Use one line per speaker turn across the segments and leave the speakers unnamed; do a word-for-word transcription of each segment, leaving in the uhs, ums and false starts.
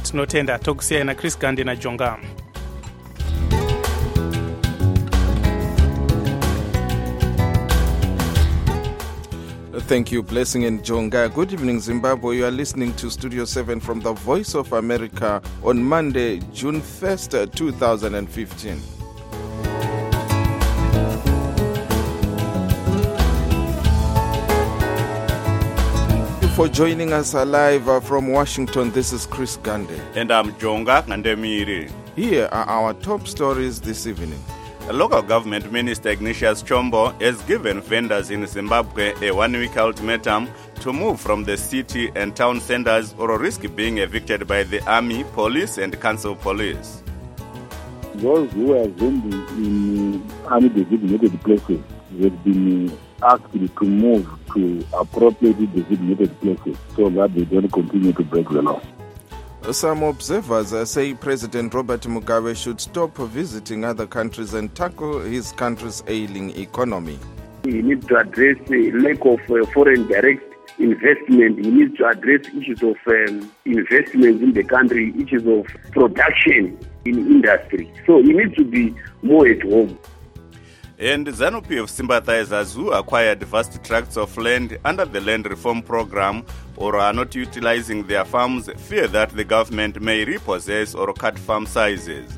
tinotenda tokusiyana na Chris Gande na Jonga.
Thank you, Blessing and Jonga. Good evening, Zimbabwe. You are listening to Studio seven from the Voice of America on Monday, June first, two thousand fifteen. Thank you for joining us live uh, from Washington. This is Chris Gande.
And I'm Jonga Ngandemiri.
Here are our top stories this evening.
The local government minister Ignatius Chombo has given vendors in Zimbabwe a one-week ultimatum to move from the city and town centers or risk being evicted by the army, police and council police.
Those who are vending in army-designated places have been asked to move to appropriately designated places so that they don't continue to break the law.
Some observers uh, say President Robert Mugabe should stop visiting other countries and tackle his country's ailing economy.
He needs to address the lack of uh, foreign direct investment. He needs to address issues of um, investment in the country, issues of production in industry. So he needs to be more at home.
And ZANU-P F sympathizers who acquired vast tracts of land under the land reform program or are not utilizing their farms fear that the government may repossess or cut farm sizes.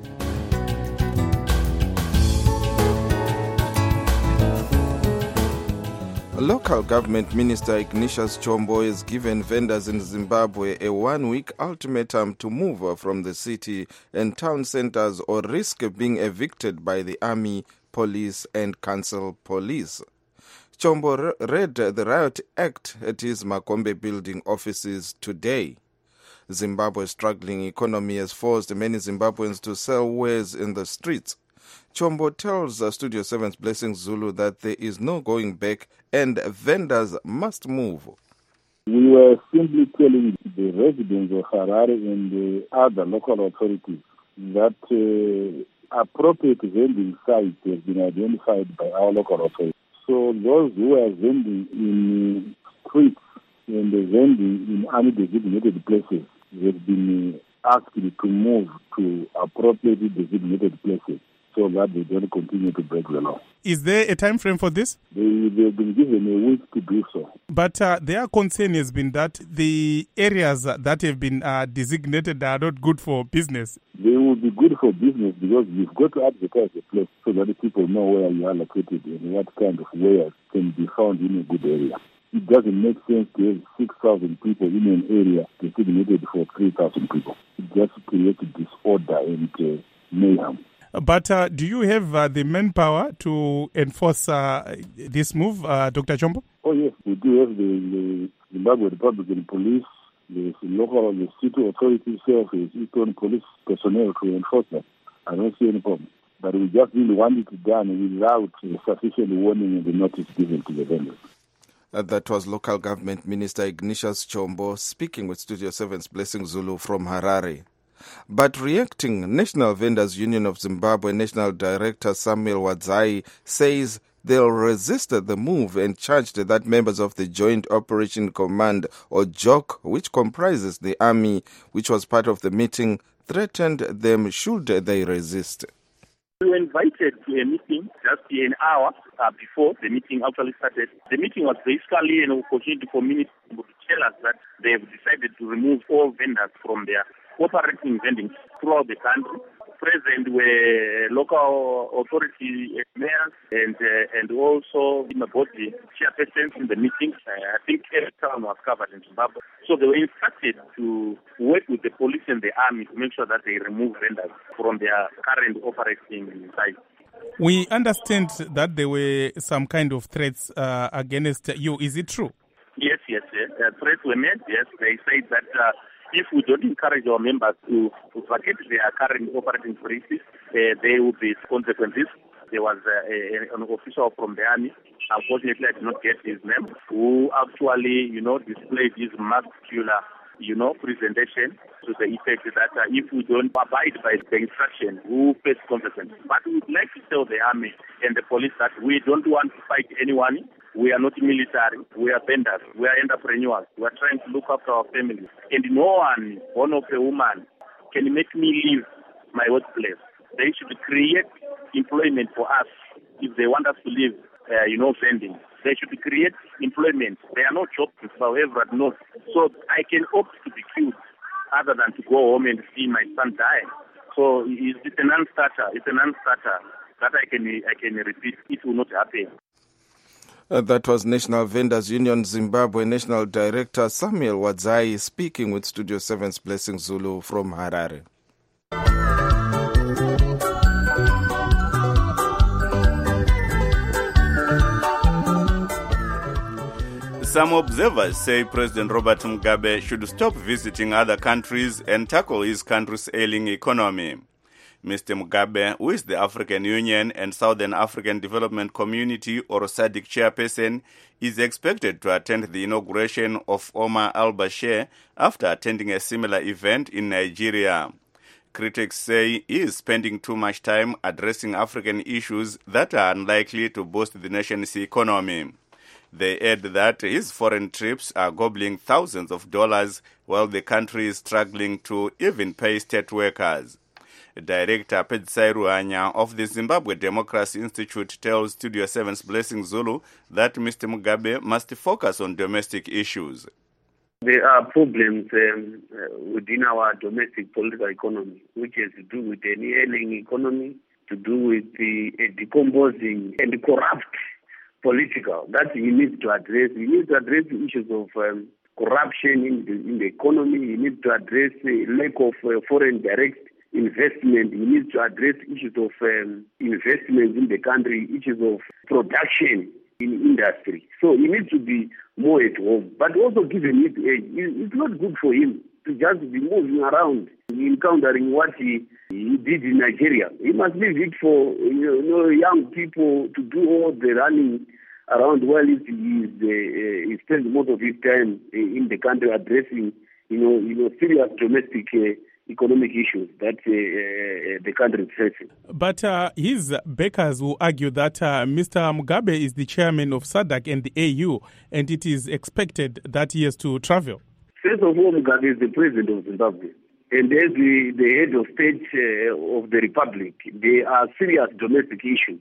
Local government minister Ignatius Chombo has given vendors in Zimbabwe a one-week ultimatum to move from the city and town centers or risk being evicted by the army, police and council police. Chombo read the Riot Act at his Makombe building offices today. Zimbabwe's struggling economy has forced many Zimbabweans to sell wares in the streets. Chombo tells uh, Studio seven's Blessing Zulu that there is no going back and vendors must move.
We were simply telling the residents of Harare and the other local authorities that uh, appropriate vending sites have been identified by our local authorities. So those who are vending in streets and vending in army-designated places have been asked to move to appropriately designated places so that they don't continue to break the law.
Is there a time frame for this?
They, they've been given a week to do so.
But uh, their concern has been that the areas that have been uh, designated are not good for business.
They will be good for business because you've got to advertise the place so that the people know where you are located and what kind of wares can be found in a good area. It doesn't make sense to have six thousand people in an area designated for three thousand people. It just creates disorder and uh, mayhem.
But uh, do you have uh, the manpower to enforce uh, this move, uh, Doctor Chombo?
Oh, yes. We do have the, the Zimbabwe Republican Police, the local, the city authority itself, the its own police personnel to enforce that. I don't see any problem. But we just really want it done without sufficient warning and the notice given to the vendors.
Uh, that was local government minister Ignatius Chombo speaking with Studio seven's Blessing Zulu from Harare. But reacting, National Vendors Union of Zimbabwe National Director Samuel Wadzai says they'll resist the move and charged that members of the Joint Operation Command, or J O C, which comprises the army, which was part of the meeting, threatened them should they resist.
We were invited to a meeting just an hour uh, before the meeting actually started. The meeting was basically an opportunity for ministers to tell us that they have decided to remove all vendors from their operating vending throughout the country. Present were local authority mayors and uh, and also in the body chairpersons in the meeting. Uh, I think every town was covered in Zimbabwe. So they were instructed to work with the police and the army to make sure that they remove vendors from their current operating sites.
We understand that there were some kind of threats uh, against you. Is it true?
Yes, yes, yes. Uh, threats were made. Yes, they said that uh, if we don't encourage our members to, to vacate their current operating places, uh, there will be consequences. There was uh, a, an official from the army, unfortunately I did not get his name, who actually, you know, displayed his muscular you know, presentation to the effect that uh, if we don't abide by the instruction, we will face consequences. But we would like to tell the army and the police that we don't want to fight anyone. We are not military. We are vendors. We are entrepreneurs. We are trying to look after our families. And no one, one of a woman, can make me leave my workplace. They should create employment for us if they want us to live, uh, you know, vending. They should create employment. There are no jobs, however, at North. So I can opt to be killed other than to go home and see my son die. So it's a non-starter. It's a non-starter that I can I can repeat. It will not happen.
Uh, that was National Vendors Union Zimbabwe National Director Samuel Wadzai speaking with Studio seven's Blessing Zulu from Harare.
Some observers say President Robert Mugabe should stop visiting other countries and tackle his country's ailing economy. Mister Mugabe, who is the African Union and Southern African Development Community or SADC chairperson, is expected to attend the inauguration of Omar al-Bashir after attending a similar event in Nigeria. Critics say he is spending too much time addressing African issues that are unlikely to boost the nation's economy. They add that his foreign trips are gobbling thousands of dollars while the country is struggling to even pay state workers. Director Pedzai Ruhanya of the Zimbabwe Democracy Institute tells Studio seven's Blessing Zulu that Mister Mugabe must focus on domestic issues.
There are problems um, uh, within our domestic political economy, which has to do with an ailing economy, to do with the uh, decomposing and corrupt political. That he needs to address. He needs to address the issues of um, corruption in the, in the economy. He needs to address the lack of uh, foreign direct investment. He needs to address issues of um, investment in the country, issues of production in industry. So he needs to be more at home. But also given his age, it's not good for him to just be moving around, encountering what he, he did in Nigeria. He must leave it for you know young people to do all the running around while he is uh, he spends most of his time in the country addressing you know you know serious domestic uh, economic issues that uh, uh, the country is facing.
But uh, his backers will argue that uh, Mister Mugabe is the chairman of SADC and the A U, and it is expected that he has to travel.
First of all, Mugabe is the president of Zimbabwe. And as the, the head of state uh, of the republic, there are serious domestic issues.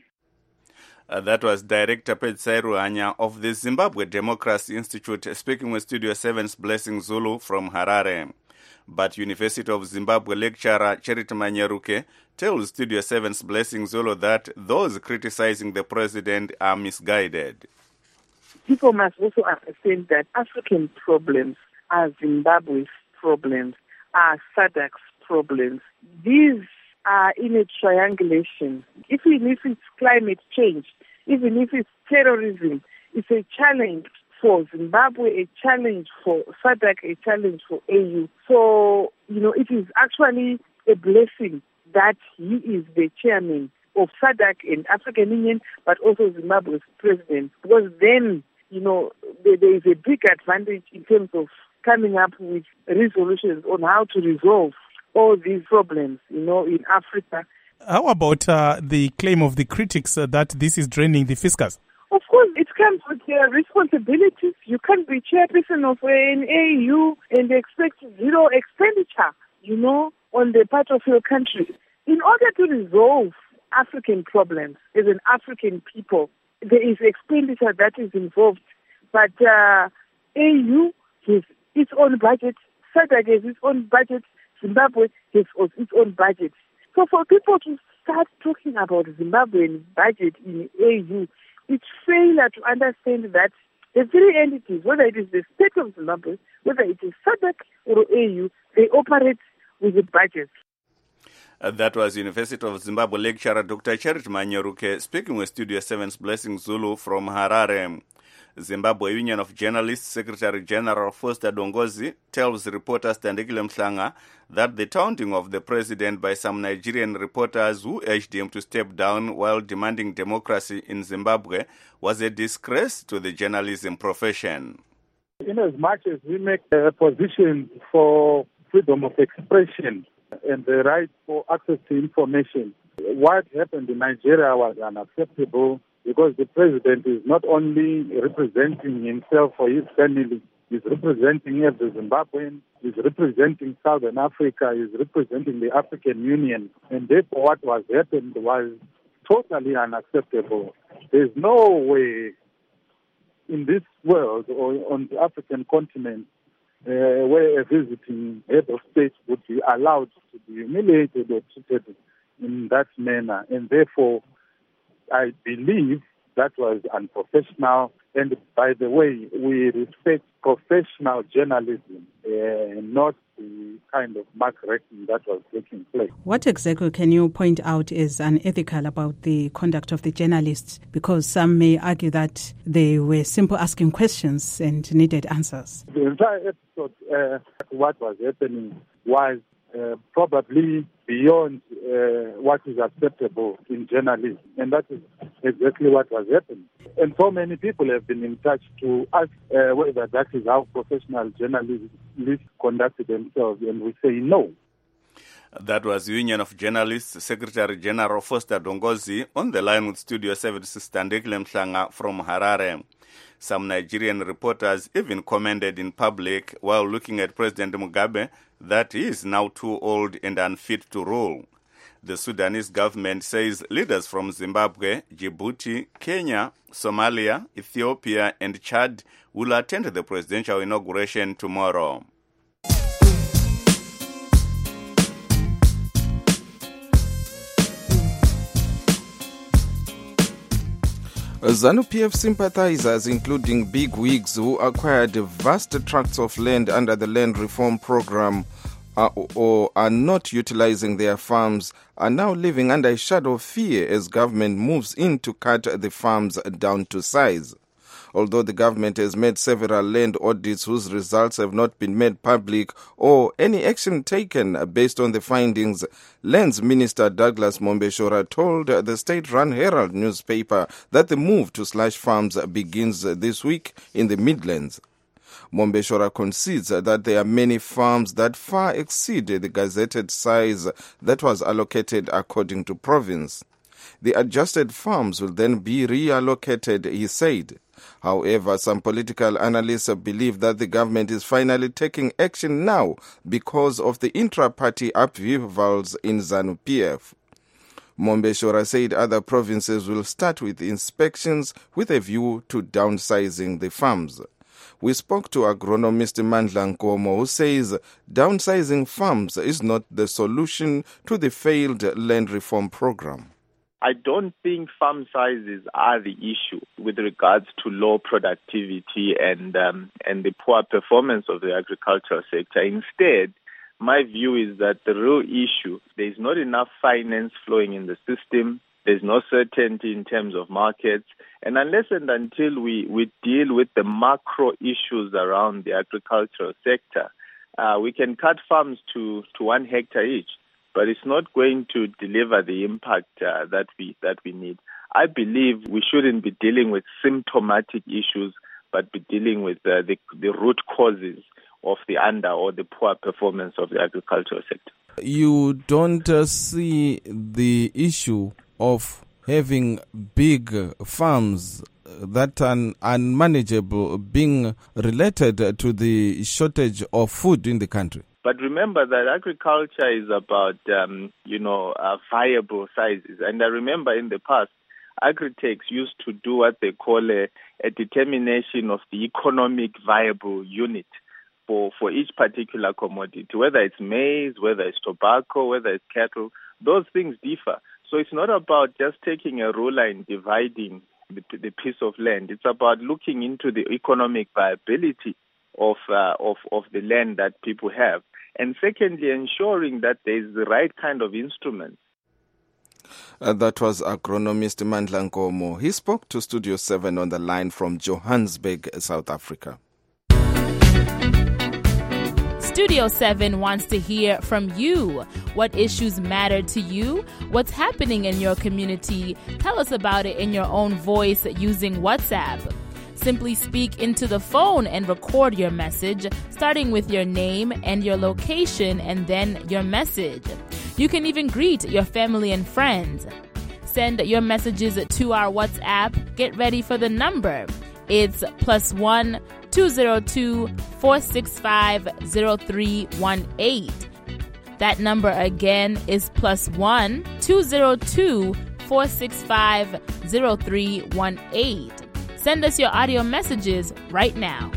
Uh, that was Director Pedzai Ruhanya of the Zimbabwe Democracy Institute speaking with Studio seven's Blessing Zulu from Harare. But University of Zimbabwe lecturer Charity Manyaruke tells Studio seven's Blessing Zulu that those criticizing the president are misguided.
People must also understand that African problems are Zimbabwe's problems, are SADC's problems. These are in a triangulation. Even if it's climate change, even if it's terrorism, it's a challenge for Zimbabwe, a challenge for SADC, a challenge for A U. So, you know, it is actually a blessing that he is the chairman of SADC and African Union, but also Zimbabwe's president, because then, you know, there, there is a big advantage in terms of coming up with resolutions on how to resolve all these problems, you know, in Africa.
How about uh, the claim of the critics uh, that this is draining the fiscus?
Of course, it comes with their responsibilities. You can't be chairperson of an A U and expect zero expenditure, you know, on the part of your country. In order to resolve African problems as an African people, there is expenditure that is involved. But uh, A U has its own budget, SADC has its own budget, Zimbabwe has its own budget. So for people to start talking about Zimbabwean budget in A U, it's failure to understand that the three entities, whether it is the state of Zimbabwe, whether it is SADC or A U, they operate with a budget.
Uh, that was University of Zimbabwe lecturer Doctor Charity Manyaruke speaking with Studio seven's Blessing Zulu from Harare. Zimbabwe Union of Journalists Secretary General Foster Dongozi tells reporter Tandekile Mhlanga that the taunting of the president by some Nigerian reporters who urged him to step down while demanding democracy in Zimbabwe was a disgrace to the journalism profession.
In as much as we make a position for freedom of expression and the right for access to information, what happened in Nigeria was unacceptable because the president is not only representing himself or his family, he's representing every Zimbabwean, he's representing Southern Africa, he's representing the African Union, and therefore what was happened was totally unacceptable. There's no way in this world or on the African continent uh, where a visiting head of state would be allowed to be humiliated or treated in that manner. And therefore, I believe that was unprofessional. And by the way, we respect professional journalism, uh, not the kind of muckraking that was taking place.
What exactly can you point out is unethical about the conduct of the journalists? Because some may argue that they were simply asking questions and needed answers.
The entire episode, uh, what was happening was uh, probably beyond uh, what is acceptable in journalism. And that is exactly what was happening. And so many people have been in touch to ask uh, whether that is how professional journalists conduct themselves, and we say no.
That was Union of Journalists Secretary General Foster Dongozi on the line with Studio seven's Standekile Mhlanga from Harare. Some Nigerian reporters even commented in public while looking at President Mugabe that he is now too old and unfit to rule. The Sudanese government says leaders from Zimbabwe, Djibouti, Kenya, Somalia, Ethiopia, and Chad will attend the presidential inauguration tomorrow.
ZANU-P F sympathizers, including big wigs who acquired vast tracts of land under the land reform program uh, or are not utilizing their farms, are now living under a shadow of fear as government moves in to cut the farms down to size. Although the government has made several land audits whose results have not been made public or any action taken based on the findings, Lands Minister Douglas Mombeshora told the state-run Herald newspaper that the move to slash farms begins this week in the Midlands. Mombeshora concedes that there are many farms that far exceed the gazetted size that was allocated according to province. The adjusted farms will then be reallocated, he said. However, some political analysts believe that the government is finally taking action now because of the intra-party upheavals in ZANU-P F. Mombeshora said other provinces will start with inspections with a view to downsizing the farms. We spoke to agronomist Mandla Nkomo, who says downsizing farms is not the solution to the failed land reform program.
I don't think farm sizes are the issue with regards to low productivity and um, and the poor performance of the agricultural sector. Instead, my view is that the real issue, there is not enough finance flowing in the system, there's no certainty in terms of markets, and unless and until we, we deal with the macro issues around the agricultural sector, uh, we can cut farms to, to one hectare each. But it's not going to deliver the impact uh, that we that we need. I believe we shouldn't be dealing with symptomatic issues, but be dealing with uh, the, the root causes of the under or the poor performance of the agricultural sector.
You don't uh, see the issue of having big farms that are unmanageable being related to the shortage of food in the country?
But remember that agriculture is about, um, you know, uh, viable sizes. And I remember in the past, Agritechs used to do what they call a, a determination of the economic viable unit for, for each particular commodity, whether it's maize, whether it's tobacco, whether it's cattle. Those things differ. So it's not about just taking a ruler and dividing the, the piece of land. It's about looking into the economic viability of, uh, of, of the land that people have. And secondly, ensuring that there is the right kind of instrument.
Uh, that was agronomist Mandla Nkomo. He spoke to Studio seven on the line from Johannesburg, South Africa.
Studio seven wants to hear from you. What issues matter to you? What's happening in your community? Tell us about it in your own voice using WhatsApp. Simply speak into the phone and record your message, starting with your name and your location and then your message. You can even greet your family and friends. Send your messages to our WhatsApp. Get ready for the number. It's plus one two zero two four six five zero three one eight. That number again is plus one two zero two four six five zero three one eight. Send us your audio messages right now.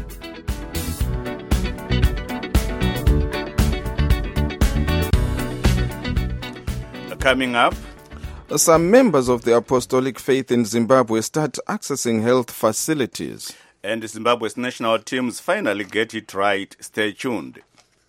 Coming up,
some members of the Apostolic Faith in Zimbabwe start accessing health facilities.
And Zimbabwe's national teams finally get it right. Stay tuned.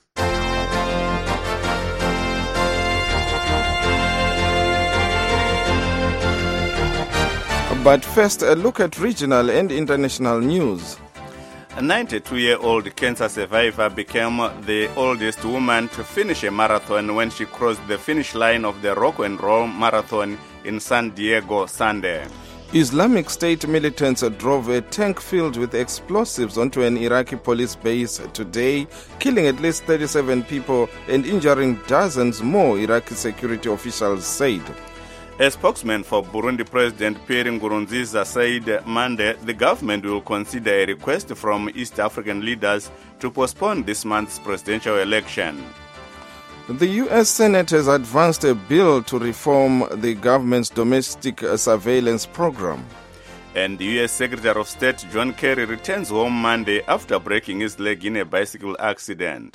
But first, a look at regional and international news.
A ninety-two-year-old cancer survivor became the oldest woman to finish a marathon when she crossed the finish line of the Rock and Roll Marathon in San Diego Sunday.
Islamic State militants drove a tank filled with explosives onto an Iraqi police base today, killing at least thirty-seven people and injuring dozens more, Iraqi security officials said.
A spokesman for Burundi President Pierre Nkurunziza said Monday the government will consider a request from East African leaders to postpone this month's presidential election.
The U S Senate has advanced a bill to reform the government's domestic surveillance program.
And the U S Secretary of State John Kerry returns home Monday after breaking his leg in a bicycle accident.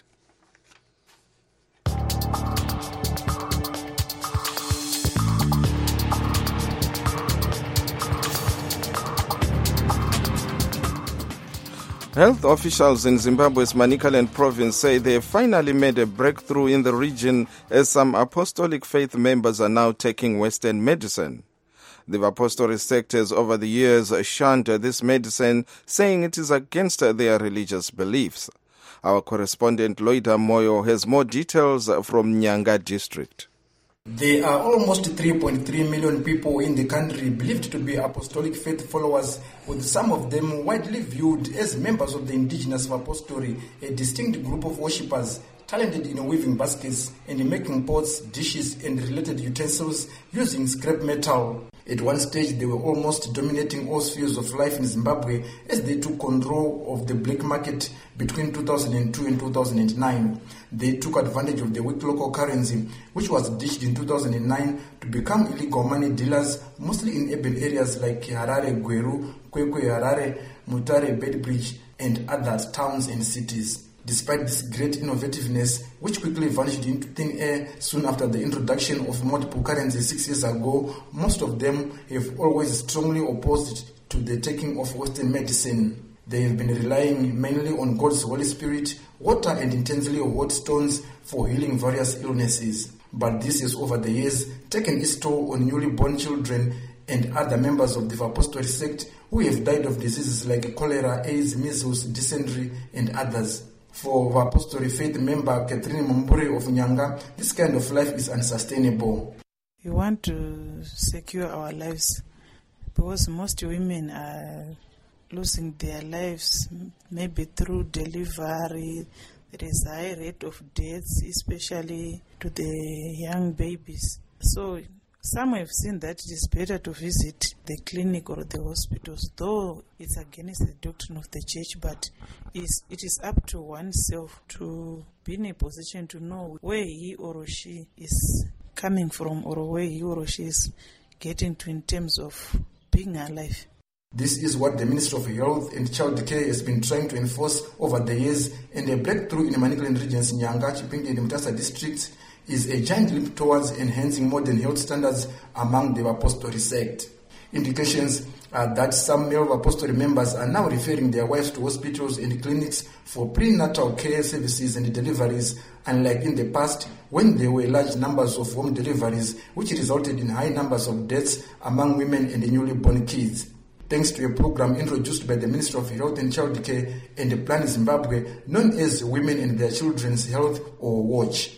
Health officials in Zimbabwe's Manicaland province say they have finally made a breakthrough in the region as some apostolic faith members are now taking Western medicine. The apostolic sect has over the years shunned this medicine, saying it is against their religious beliefs. Our correspondent Loida Moyo has more details from Nyanga district.
There are almost three point three million people in the country believed to be apostolic faith followers, with some of them widely viewed as members of the indigenous apostolate, a distinct group of worshippers talented in weaving baskets and making pots, dishes and related utensils using scrap metal. At one stage, they were almost dominating all spheres of life in Zimbabwe as they took control of the black market between two thousand two and two thousand nine. They took advantage of the weak local currency, which was ditched in two thousand nine, to become illegal money dealers, mostly in urban areas like Harare, Gweru, Kwekwe, Harare, Mutare, Bedbridge, and other towns and cities. Despite this great innovativeness, which quickly vanished into thin air soon after the introduction of multiple currencies six years ago, most of them have always strongly opposed to the taking of Western medicine. They have been relying mainly on God's Holy Spirit, water and intensely hot stones for healing various illnesses. But this has over the years taken its toll on newly born children and other members of the apostolic sect who have died of diseases like cholera, AIDS, measles, dysentery and others. For the apostolic faith member Catherine Mumbure of Nyanga, this kind of life is unsustainable.
We want to secure our lives because most women are losing their lives maybe through delivery. There is a high rate of deaths, especially to the young babies. So some have seen that it is better to visit the clinic or the hospitals, though it's against the doctrine of the church, but it's, it is up to oneself to be in a position to know where he or she is coming from or where he or she is getting to in terms of being alive.
This is what the Ministry of Health and Child Care has been trying to enforce over the years, and a breakthrough in the Manicaland regions, Nyanga, Chipinge and Mutasa districts, is a giant leap towards enhancing modern health standards among the apostolic sect. Indications are that some male apostolic members are now referring their wives to hospitals and clinics for prenatal care services and deliveries, unlike in the past when there were large numbers of home deliveries, which resulted in high numbers of deaths among women and newly born kids. Thanks to a program introduced by the Ministry of Health and Child Care and Plan Zimbabwe known as Women and Their Children's Health, or WATCH.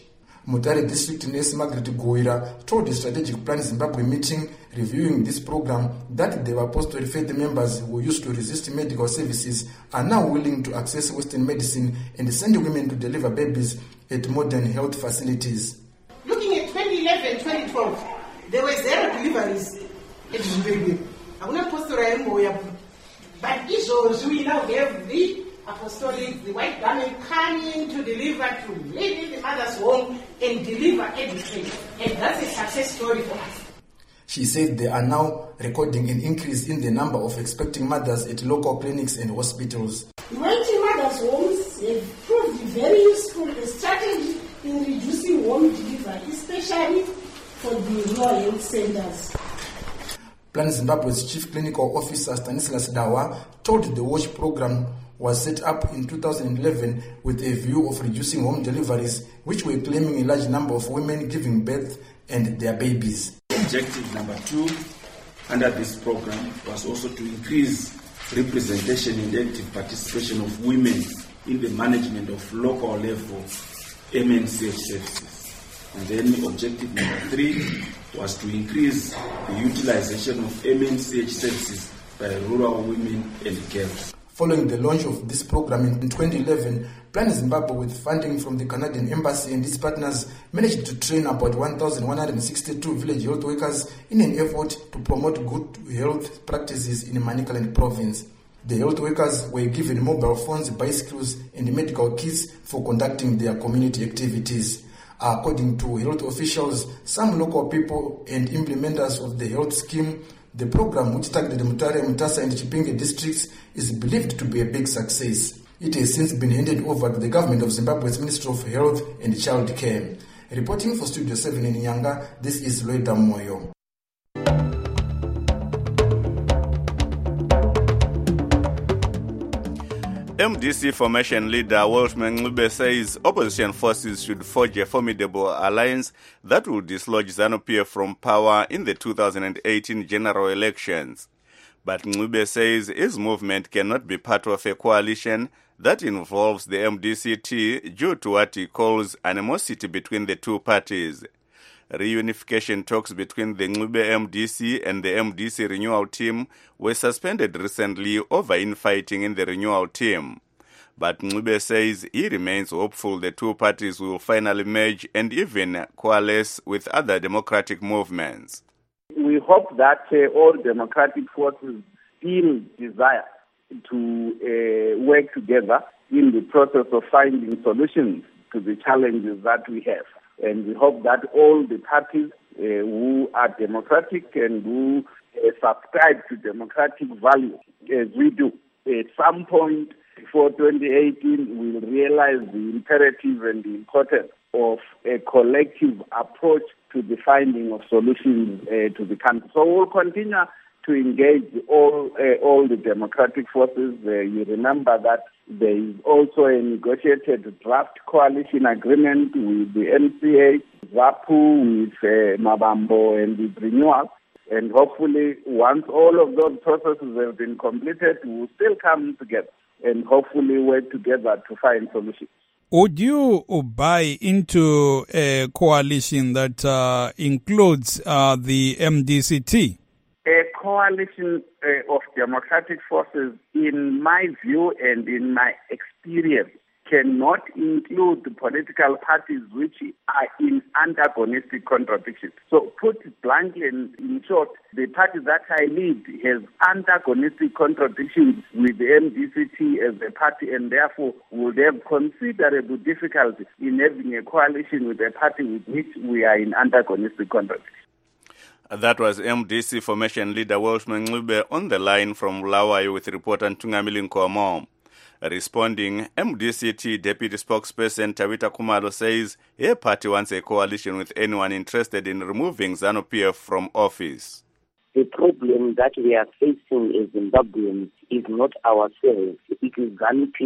Mutare District Nurse Margaret Goira told the Strategic Plan Zimbabwe meeting reviewing this program that the apostolic faith members who used to resist medical services are now willing to access Western medicine and send women to deliver babies at modern health facilities.
Looking at twenty eleven twenty twelve, there were zero deliveries at Zimbabwe. I will not post the but issues we now have the apostolic, the white garment coming to deliver, to live in the mother's home and deliver education. And that's a success story for us.
She said they are now recording an increase in the number of expecting mothers at local clinics and hospitals.
The White Mothers' Homes have proved very useful a strategy in reducing home delivery, especially for the rural health centers.
Plan Zimbabwe's Chief Clinical Officer Stanislas Dawa told the WASH program was set up in two thousand eleven with a view of reducing home deliveries, which were claiming a large number of women giving birth and their babies.
Objective number two under this program was also to increase representation and active participation of women in the management of local level M N C H services. And then objective number three was to increase the utilization of M N C H services by rural women and girls.
Following the launch of this program in twenty eleven, Plan Zimbabwe, with funding from the Canadian Embassy and its partners, managed to train about one thousand one hundred sixty-two village health workers in an effort to promote good health practices in Manicaland province. The health workers were given mobile phones, bicycles, and medical kits for conducting their community activities. According to health officials, some local people and implementers of the health scheme, the program, which targeted Mutare, Mutasa, and Chipinge districts, is believed to be a big success. It has since been handed over to the government of Zimbabwe's Ministry of Health and Child Care. Reporting for Studio seven in Nyanga, this is Loida Moyo.
M D C formation leader Welshman Ncube says opposition forces should forge a formidable alliance that will dislodge ZANU-P F from power in the two thousand eighteen general elections. But Ncube says his movement cannot be part of a coalition that involves the M D C T due to what he calls animosity between the two parties. Reunification talks between the Ncube M D C and the M D C renewal team were suspended recently over infighting in the renewal team. But Ncube says he remains hopeful the two parties will finally merge and even coalesce with other democratic movements.
We hope that uh, all democratic forces still desire to uh, work together in the process of finding solutions to the challenges that we have. And we hope that all the parties uh, who are democratic and who uh, subscribe to democratic values, as we do, at some point before twenty eighteen, we will realize the imperative and the importance of a collective approach to the finding of solutions uh, to the country. So we'll continue to engage all uh, all the democratic forces. Uh, you remember that there is also a negotiated draft coalition agreement with the M C A, ZAPU, with uh, Mabambo, and with Renewal. And hopefully, once all of those processes have been completed, we will still come together and hopefully work together to find solutions.
Would you buy into a coalition that uh, includes uh, the M D C T?
A coalition uh, of democratic forces, in my view and in my experience, cannot include the political parties which are in antagonistic contradictions. So put it bluntly and in short, the party that I lead has antagonistic contradictions with the M D C T as a party, and therefore would have considerable difficulty in having a coalition with a party with which we are in antagonistic contradictions.
That was M D C formation leader Welshman Ncube on the line from Bulawayo with reporter Ntungamili Nkomo. Responding, M D C T deputy spokesperson Tawita Kumalo says her party wants a coalition with anyone interested in removing ZANU-P F from office.
The problem that we are facing as Zimbabweans is not ourselves. It is ZANU-P F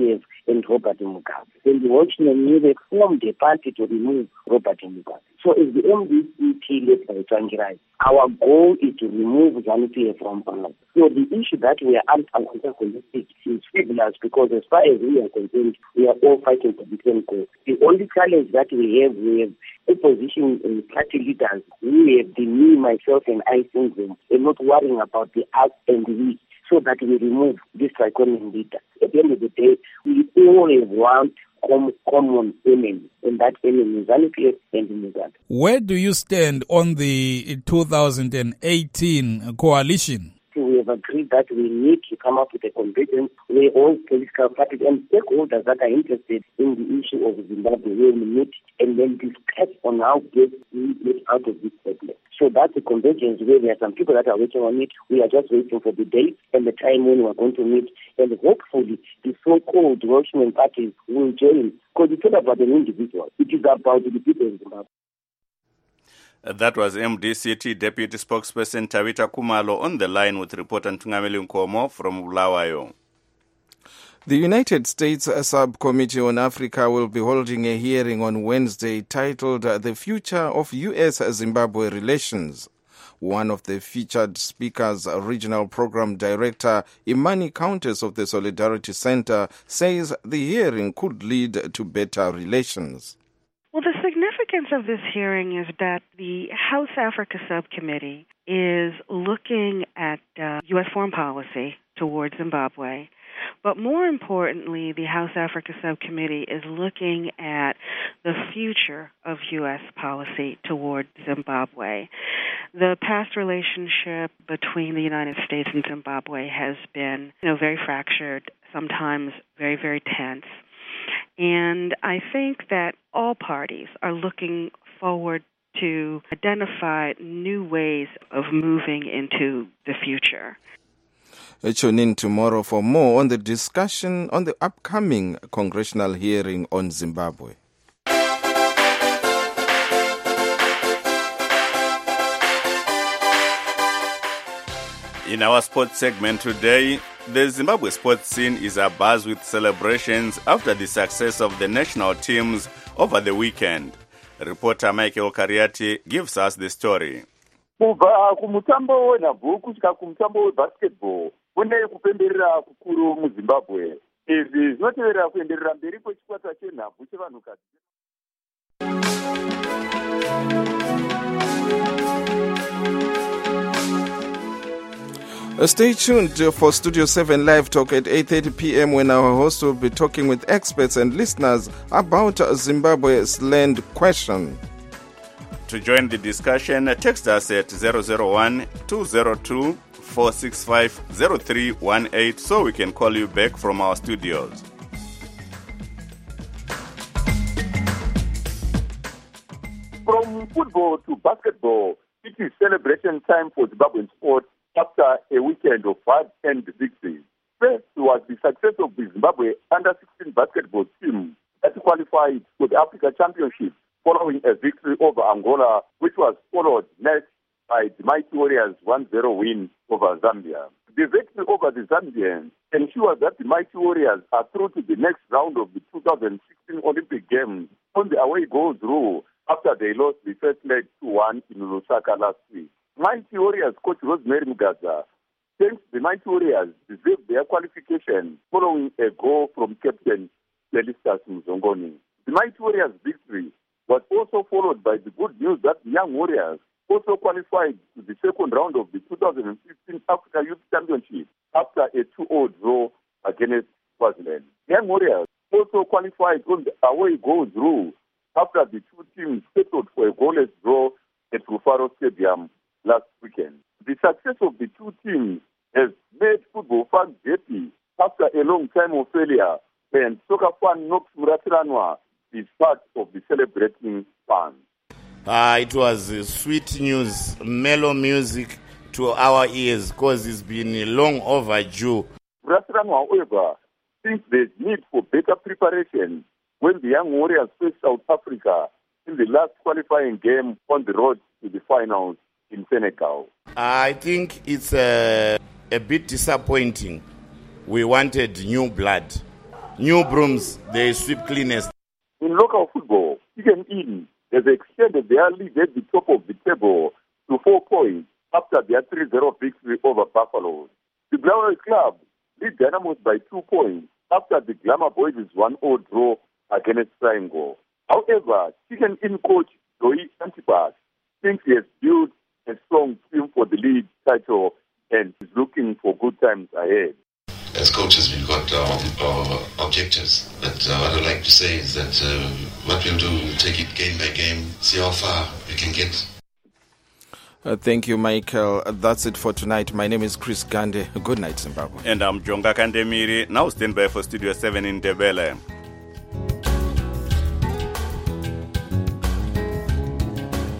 and Robert Mugabe. Then the watchmen knew they formed a party to remove Robert Mugabe. So as the M D C T led by Tsvangirai, our goal is to remove ZANU-P F from power. So the issue that we are antagonistic is frivolous, because as far as we are concerned, we are all fighting for the same cause. The only challenge that we have, we have opposition and party leaders who have the me, myself and I syndrome, and not worrying about the us and the we, so that we remove this trichonium leader. At the end of the day, we all want com- common enemy, and that enemy is ZANU-P F and Mugabe.
Where do you stand on the two thousand eighteen coalition?
We have agreed that we need to come up with a convention where all political parties and stakeholders that are interested in the issue of Zimbabwe will meet and then discuss on how to get out of this problem. So that's a convention where there are some people that are working on it. We are just waiting for the date and the time when we are going to meet, and hopefully the so-called Welshman parties will join, because it's not about an individual. It is about the people of Zimbabwe.
That was M D C T Deputy Spokesperson Tavita Kumalo on the line with reporter Ntungameli Nkomo from Bulawayo.
The United States Subcommittee on Africa will be holding a hearing on Wednesday titled The Future of U S-Zimbabwe Relations. One of the featured speakers, Regional Program Director Imani Countess of the Solidarity Center, says the hearing could lead to better relations.
Well, the significance of this hearing is that the House Africa Subcommittee is looking at uh, U S foreign policy towards Zimbabwe. But more importantly, the House Africa Subcommittee is looking at the future of U S policy toward Zimbabwe. The past relationship between the United States and Zimbabwe has been, you know, very fractured, sometimes very, very tense. And I think that all parties are looking forward to identify new ways of moving into the future.
Tune in tomorrow for more on the discussion on the upcoming congressional hearing on Zimbabwe.
In our sports segment today, the Zimbabwe sports scene is abuzz with celebrations after the success of the national teams over the weekend. Reporter Michael Kariati gives us the story.
Kubva kumutambo wenhabvu kusvika kumutambo webasketball kune kupemberera kukuru muZimbabwe. Izvi zvinotevera kuenderera mberi kwechikwata chenhabvu chevanhukadzi.
Stay tuned for Studio seven Live Talk at eight thirty p.m. when our host will be talking with experts and listeners about Zimbabwe's land question.
To join the discussion, text us at zero zero one, two zero two, four six five, zero three one eight so we can call you back from our studios.
From football to basketball, it is celebration time for Zimbabwean sport after a weekend of hard-earned victories. First was the success of the Zimbabwe under sixteen basketball team that qualified for the Africa Championship following a victory over Angola, which was followed next by the Mighty Warriors' one zero win over Zambia. The victory over the Zambians ensures that the Mighty Warriors are through to the next round of the two thousand sixteen Olympic Games on the away goals rule after they lost the first leg two one in Lusaka last week. Mighty Warriors coach Rosemary Mugaza thinks the Mighty Warriors deserve their qualification following a goal from captain Felistas Mzongoni. The Mighty Warriors' victory was also followed by the good news that the Young Warriors also qualified to the second round of the two thousand fifteen Africa Youth Championship after a two zero draw against Swaziland. Young Warriors also qualified on the away goals rule after the two teams settled for a goalless draw at Rufaro Stadium last weekend. The success of the two teams has made football fans happy after a long time of failure, and soccer fan Nox Muratiranwa is part of the celebrating fans.
Uh, it was uh, sweet news, mellow music to our ears because it's been long overdue.
Muratiranwa, however, thinks there's need for better preparation when the Young Warriors face South Africa in the last qualifying game on the road to the finals in Senegal.
I think it's a, a bit disappointing. We wanted new blood. new brooms, they sweep cleanest.
In local football, Chicken Inn has extended their lead at the top of the table to four points after their three zero victory over Buffalo. The Glamour Club lead Dynamos by two points after the Glamour Boys' one zero draw against Triangle. However, Chicken Inn coach Joey Antipas thinks he has built a strong team for the league title and is looking for good times ahead.
As coaches, we've got our, our objectives. But uh, what I'd like to say is that uh, what we'll do, we'll take it game by game, see how far we can get.
Uh, thank you, Michael. Uh, that's it for tonight. My name is Chris Gande. Good night, Zimbabwe.
And I'm Jonga Kandemiri. Now stand by for Studio seven in Debele.